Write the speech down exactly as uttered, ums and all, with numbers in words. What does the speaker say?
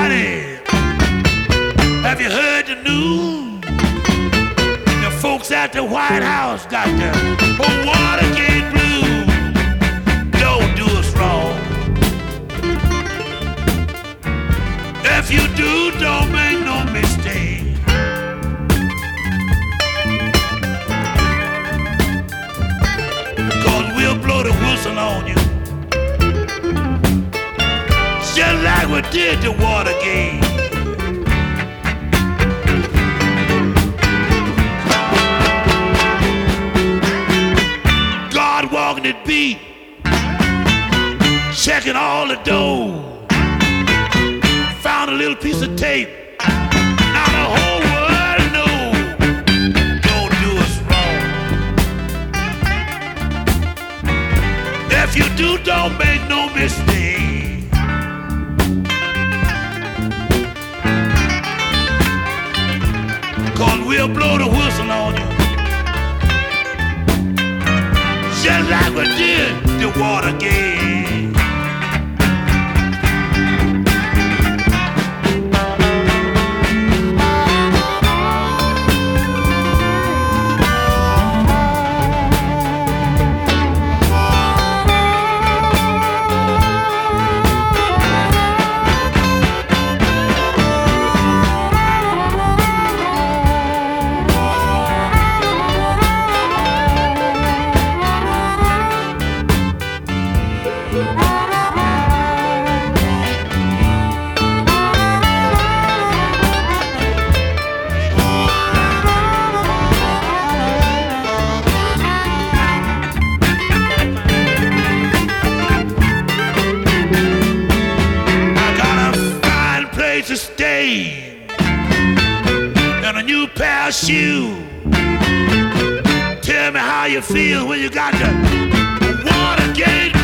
Everybody, have you heard the news? The folks at the White House got the Watergate blues. Don't do us wrong. If you do, don't make no mistake. Cause we'll blow the whistle on you, just like we did the Watergate. God walking the beat, checking all the doors. Found a little piece of tape. Now the whole world knows. Don't do us wrong. If you do, don't make no mistake. Cause we'll blow the whistle on you, just like we did the Watergate. To stay and a new pair of shoes. Tell me how you feel when you got the Watergate